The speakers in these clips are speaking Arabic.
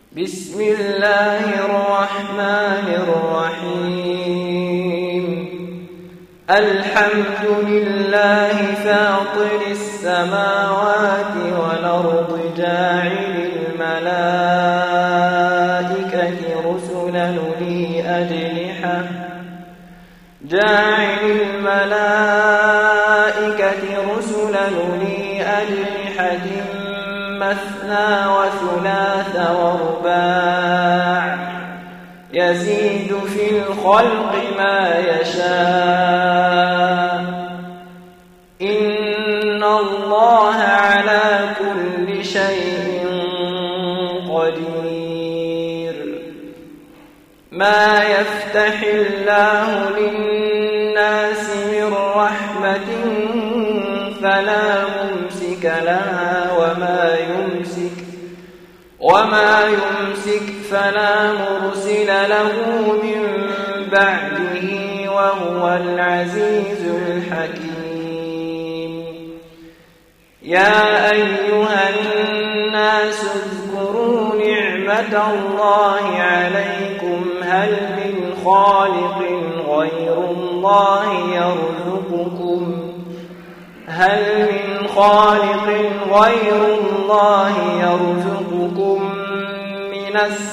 بسم الله الرحمن الرحيم الحمد لله فاطر السماوات والأرض جاعل الملائكة رسلا أولي أجنحة مثنى وثلاث ورباع يزيد في الخلق ما يشاء إن الله على كل شيء قدير ما يفتح الله للناس من رحمة فلا ممسك لها وما يمسك فلا مرسل له من بعده وهو العزيز الحكيم يا أيها الناس اذكروا نعمة الله عليكم هل من خالق غير الله يرزقكم من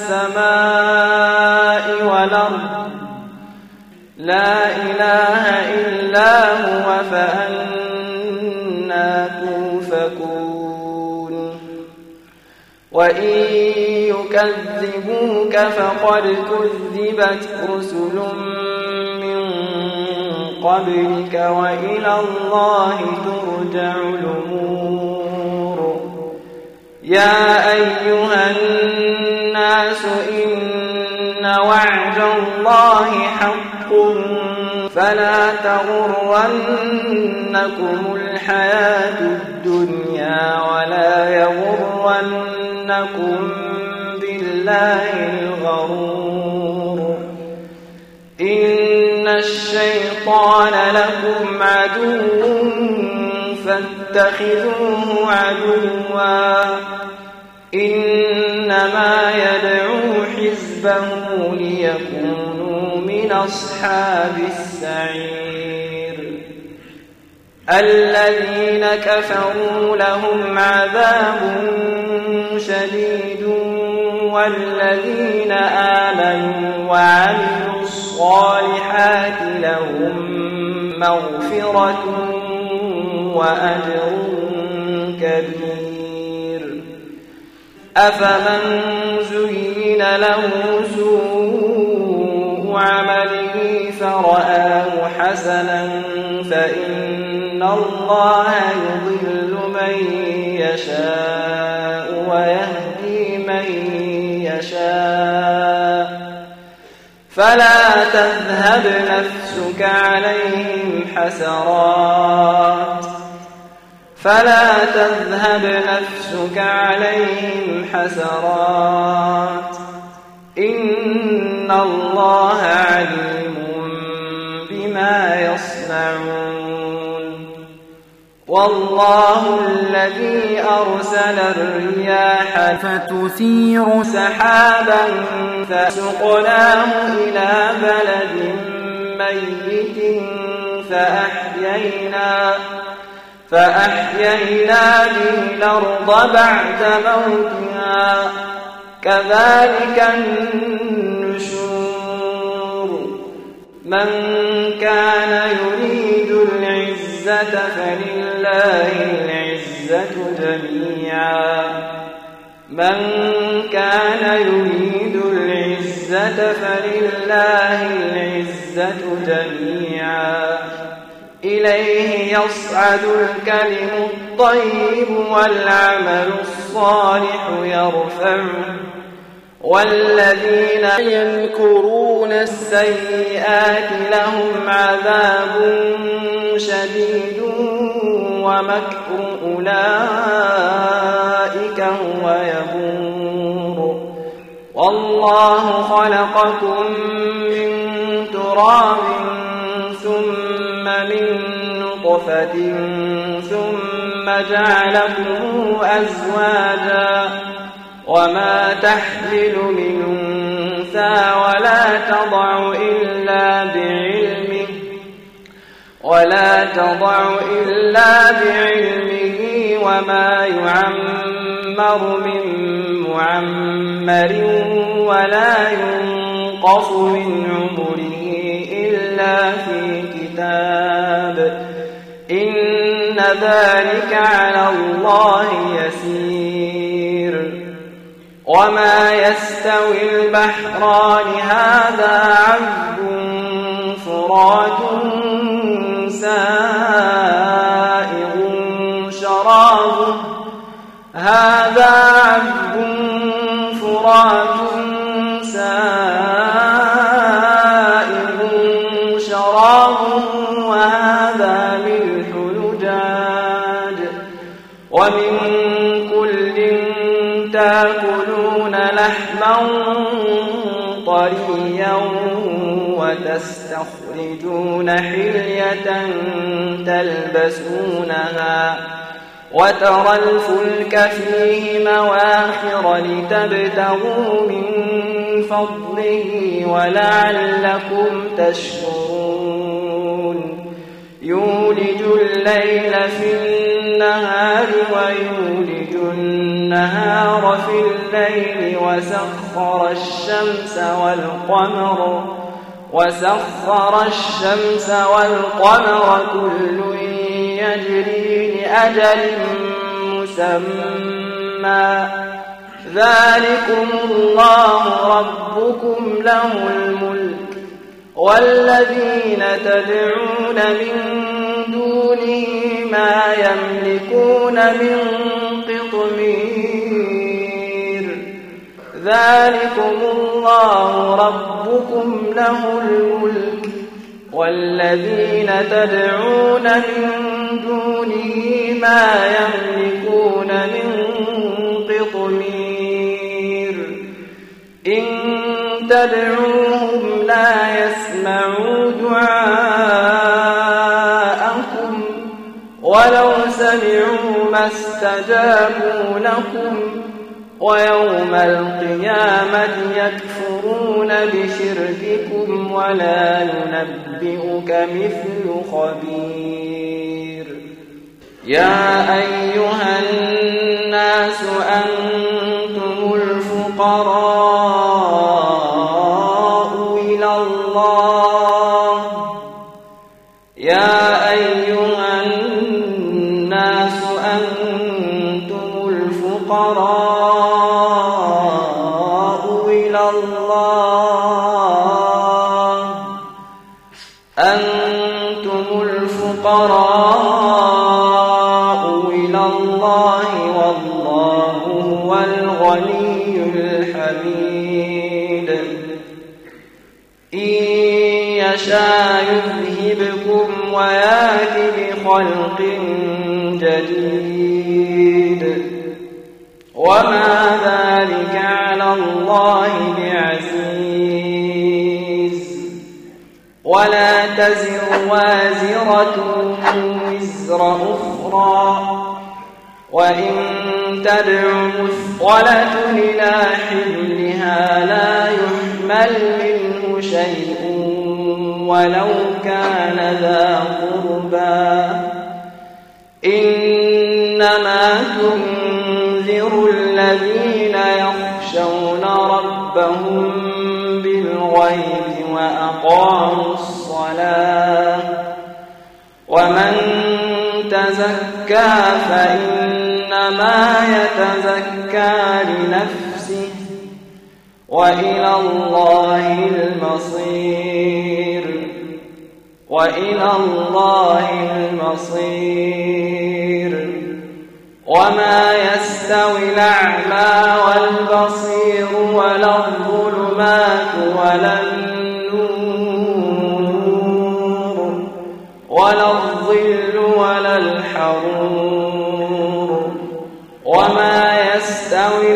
السماء والأرض لا إله إلا هو فأنى توفكون وإن يكذبوك فقد كذبت رسل من قبلك وإلى الله ترجع الأمور يا أيها الناس إن وعد الله حق فلا تغرنكم الحياة الدنيا ولا يغرنكم بالله الغرور إن الشيطان لكم عدو فاتخذوه عدوا إنما يدعو حزبه ليكونوا من أصحاب السعير الذين كفروا لهم عذاب شديد والذين آمنوا وعملوا الصالحات لهم مغفرة وأجر كبير أفمن زين له سوء عمله فرآه حسنا فإن الله يضل من يشاء ويهدي من يشاء فلا تذهب نفسك عليهم حسرات إن الله عليم بما يصنعون والله الذي أرسل الرياح فتثير سحابا فسقناه إلى بلد ميت فأحيينا به الأرض بعد موتها كذلك النشور من كان يريد العزة فلله العزة جميعا إليه يصعد الكلم الطيب والعمل الصالح يرفعه والذين يمكرون السيئات لهم عذاب شديد ومكر أولئك هو يبور والله خلقكم من تراب ثم من نطفة ثم جعلكم أزواجا وما تحمل من أنثى ولا تضع إلا بعلمه وما يعمر من معمر ولا ينقص من عمره إلا في كتاب إن ذلك على الله يسير وما يستوي البحران هذا عذب فرات سائغ شرابه وهذا ملح أجاج ومن كل تأكلون لحما طريا وتستخرجون حلية تلبسونها وترى الفلك فيه مواخر لتبتغوا من فضله ولعلكم تشكرون يولج الليل في النهار ويولج النهار في الليل وسخر الشمس والقمر كل يجري لأجل مسمى ذلكم الله ربكم له الملك والذين تدعون من دونه ما يملكون من قطمير ذلكم الله ربكم له الملك والذين تدعون من دونه ما يملكون من قطمير إن تدعوهم لا يسمعوا دعاءكم ولو سمعوا ما استجابوا لكم ويوم القيامة يكفرون بشرككم ولا ينبئك مثل خبير يا أيها الناس أنتم الفقراء إلى الله يا أيها الناس أنتم الفقراء إلى الله أنتم الفقراء إلى الله والله هو الغني الحميد إن يشاء يذهبكم ويأت بخلق جديد وما ذلك على الله بعزيز ولا تزر وازرة وزر أخرى وإن تدع مثقلة إلى حملها لا يحمل منه شيء ولو كان ذا قربى إنما تنذر الذين يخشون ربهم بالغيب وأقاموا الصلاة ومن تزكى فإنما يتزكى لنفسه وإلى الله المصير وما يستوي الأعمى والبصير ولا الظلمات ولا النور ولا الظل ولا الحرور وما يستوي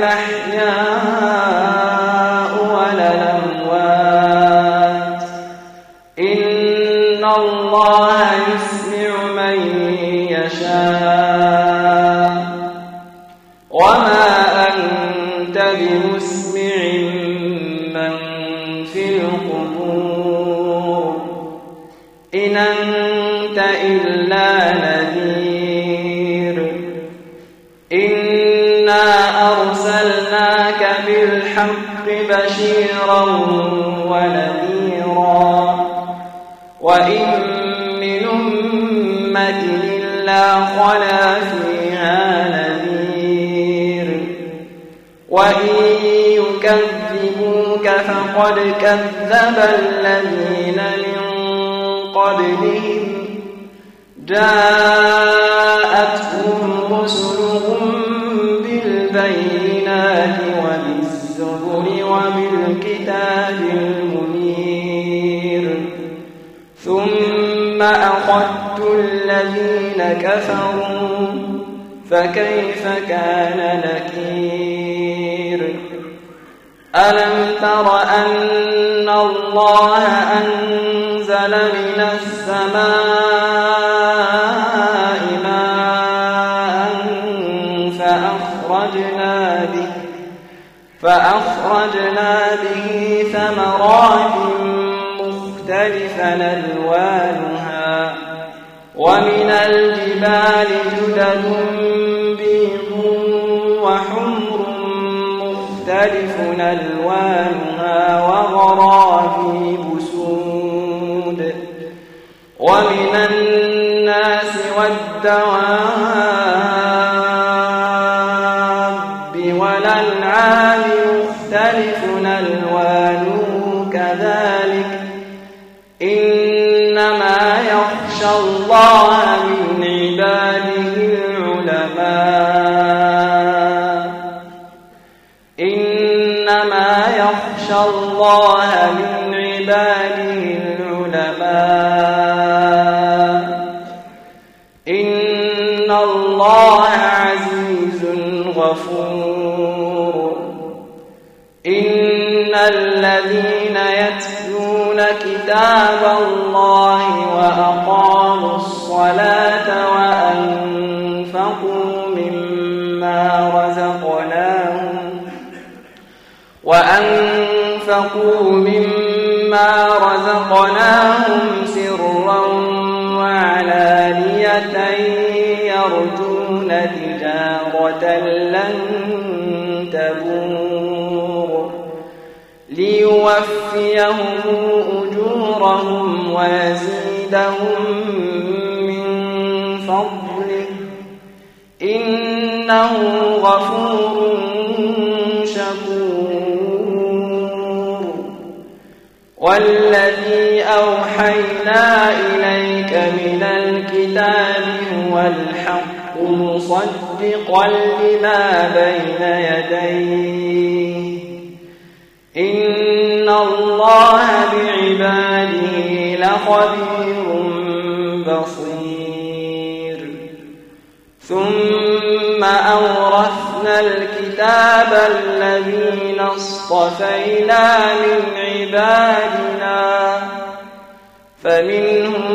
الأحياء ولا الأموات إن الله يسمع من يشاء وما أنت مسمع من في القبور إن أنت إلا نذير إنا أرسلناك بالحق بشيرا ونذيرا وإن من أمة إلا خلا فيها نذير وإن يكذبوك فقد كذب الذين من قبلهم جاءتهم رسلهم بالبينات وبالزبر وبالكتاب المنير ثم أخذت الذين كفروا فكيف كان نكير ألم تر أن الله أنزل من السماء ماء فأخرجنا به ثمرات مختلفا ألوانها ومن الجبال جدد بيض وحمر مختلف ألوانها وغرابيب سود ومن الناس والدواب والأنعام مختلف ألوانه كذلك إنما يخشى الله من عباده العلماء إنما يخشى الله من عباده العلماء إن الله عزيز غفور إن الذين يتلون كتاب الله وأقاموا الصلاة وأنفقوا مما رزقناهم سرا وعلانية يرجون تجارة لن تبور ليوفيهم أجورهم ويزيدهم من فضله إنه غفور شكور والذي أوحينا إليك من الكتاب هو الحق مصدقا لما بين يديه إن الله بعباده لخبير بصير ثم أورثنا الكتاب الذين اصطفينا من عبادنا فمنهم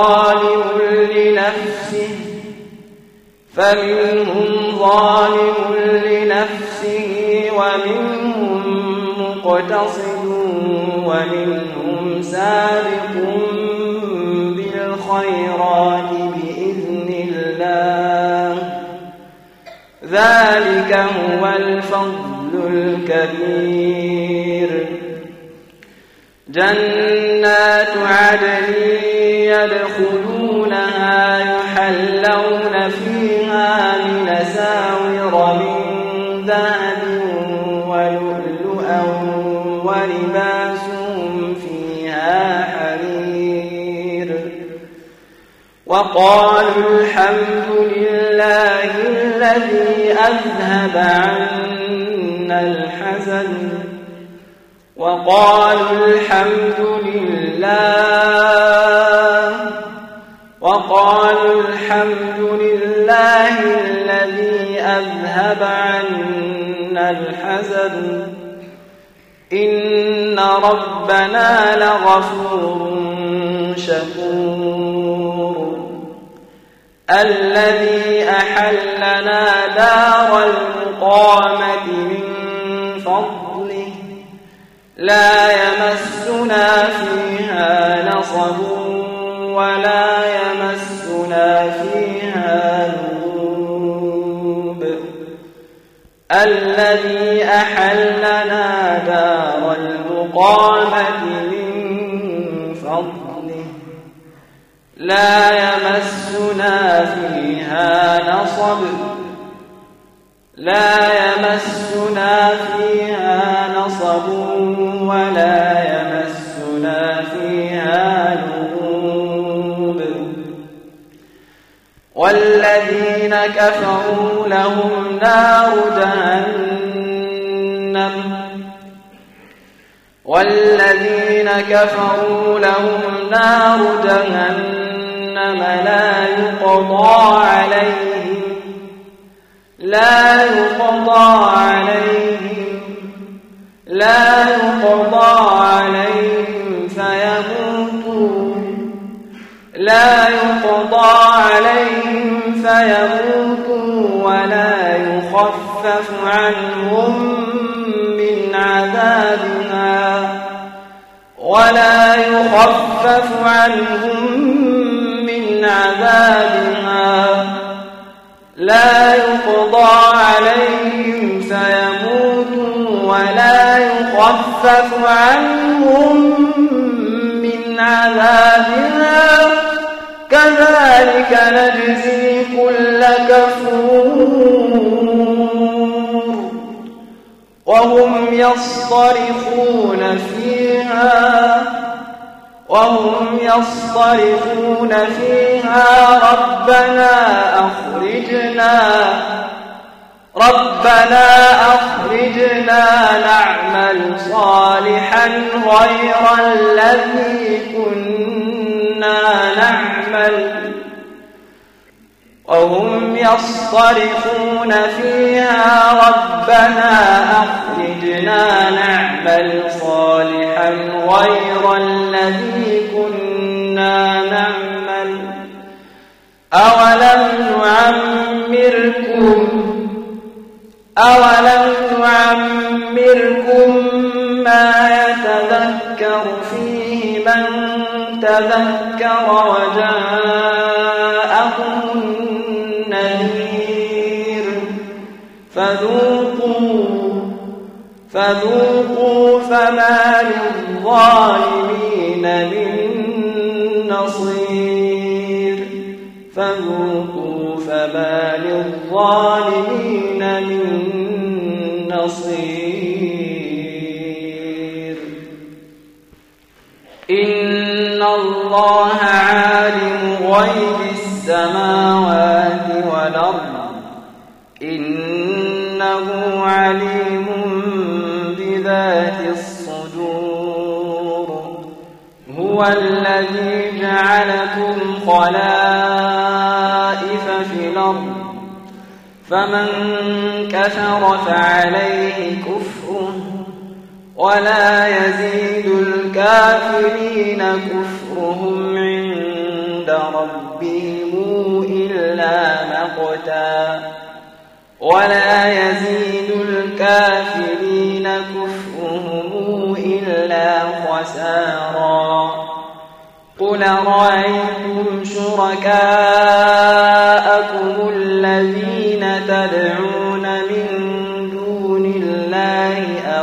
ظالم لنفسه ومنهم مقتصد ومنهم سابق بالخيرات بإذن الله ذلك هو الفضل الكبير جنات عدن يدخلونها يحلون فيها من أساور من ذهب ولؤلؤا ولباسهم فيها حرير وقالوا الحمد لله الذي أذهب عنا الحزن وقالوا الحمد لله الذي أذهب عنا الحزن إن ربنا لغفور شكور الذي أحلنا دار المقامة من فضله لا يمسنا فيها نصب ولا يمسنا فيها لغوب الذي أحلنا دار المقامة من فضله لا يمسنا فيها نصب ولا يمسنا فيها لغوب والذين كفروا لهم نار جهنم لا يقضى عليهم فيموتوا ولا يخفف عنهم من عذابها كذلك نجزي كل كفور وهم يصطرخون فيها ربنا أخرجنا نعمل صالحا غير الذي كنا نعمل أولم نعمركم ما يتذكر فيه من تذكر وجاءكم النذير فذوقوا فما للظالمين من نصير إن الله عالم غيب السماوات والأرض إنه عليم بذات الصدور هو الذي جعلكم خلائف في الأرض فمن كفر فعليه كفره ولا يزيد الكافرين كفرهم عند ربهم إلا مقتا خسارا قل رأيتم شركاءكم الذين تدعون من دون الله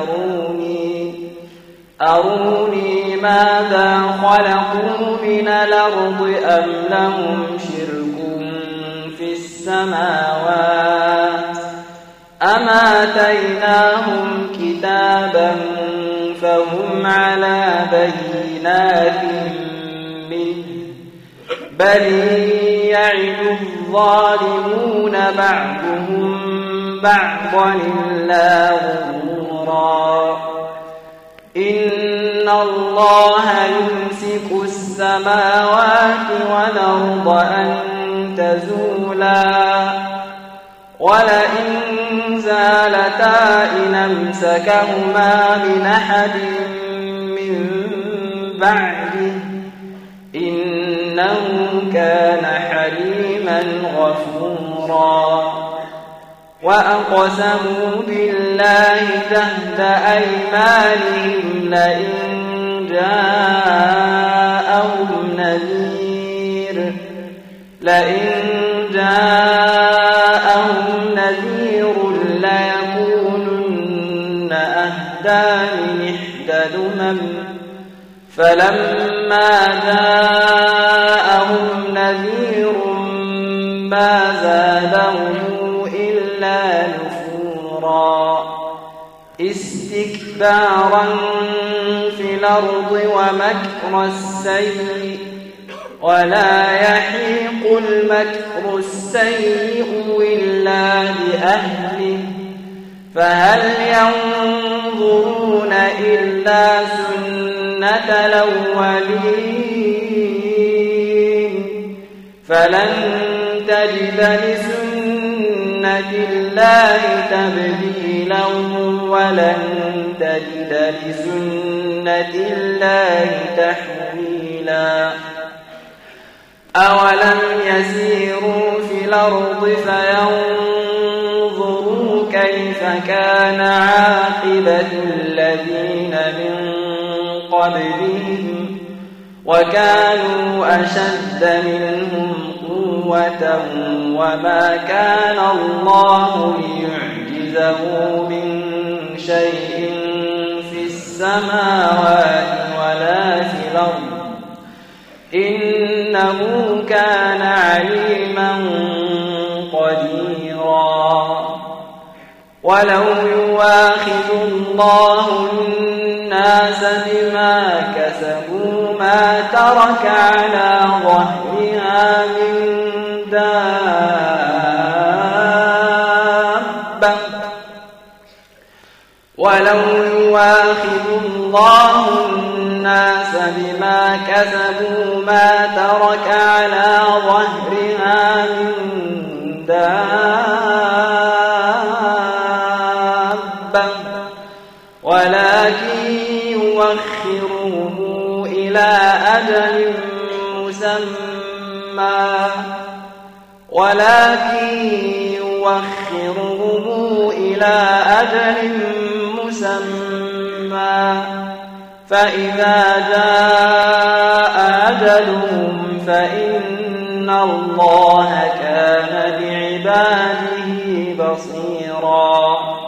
أروني ماذا خلقوا من الأرض أم لهم شرك في السماوات أم آتيناهم كتابا فهم على بينات منه بل يعد الظالمون بعضهم بعضا إلا غرورا إن الله يمسك السماوات والأرض أن تزولا ولئن زالتا إن أمسكهما من أحد من بعده إنه كان حليما غفورا وأقسموا بالله جهد أيمانهم لئن جاءهم نذير ليكونن أهدى من إحدى الأمم فلما جاءهم نذير ما زادهم إلا نفورا استكبارا في الأرض ومكر السيء ولا يحيق المكر السيء إلا بأهله فهل ينظرون إلا سنة الأولين فلن تجد لسنة الله تبديلا ولن تجد لسنة الله تحويلا أولم يسيروا في الأرض فينظروا كيف كان عاقبة الذين من قبلهم وكانوا أشد منهم قوة وما كان الله ليعجزه من شيء في السماوات ولا في الأرض إنه كان عليما قديرا ولو يواخذ الله الناس بما كسبوا ما ترك على ظهرها من دابة ولو يواخذ الله الناس بما كسبوا ما ترك على ظهرها من دابة ولكن يوخرهم إلى أجل مسمى فإذا جاء أجلهم فإن الله كان بعباده بصيرا